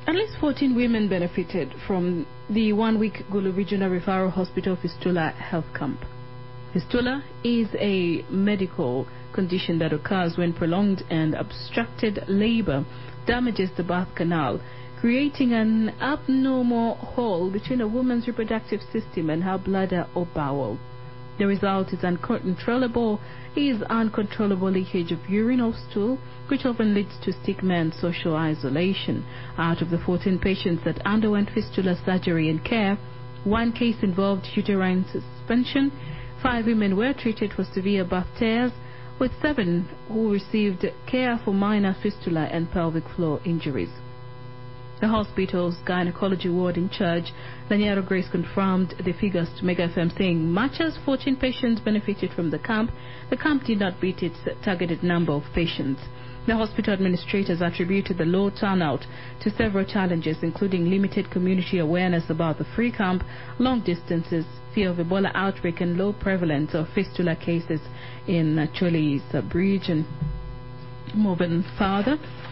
At least 14 women benefited from the one-week Gulu Regional Referral Hospital Fistula Health Camp. Fistula is a medical condition that occurs when prolonged and obstructed labor damages the birth canal, creating an abnormal hole between a woman's reproductive system and her bladder or bowel. The result is uncontrollable leakage of urine or stool, which often leads to stigma and social isolation. Out of the 14 patients that underwent fistula surgery and care, one case involved uterine suspension, 5 women were treated for severe birth tears, with 7 who received care for minor fistula and pelvic floor injuries. The hospital's gynecology ward in charge, Lanyaro Grace, confirmed the figures to Mega FM, saying much as 14 patients benefited from the camp did not beat its targeted number of patients. The hospital administrators attributed the low turnout to several challenges, including limited community awareness about the free camp, long distances, fear of Ebola outbreak, and low prevalence of fistula cases in Acholi sub-region. Moving further,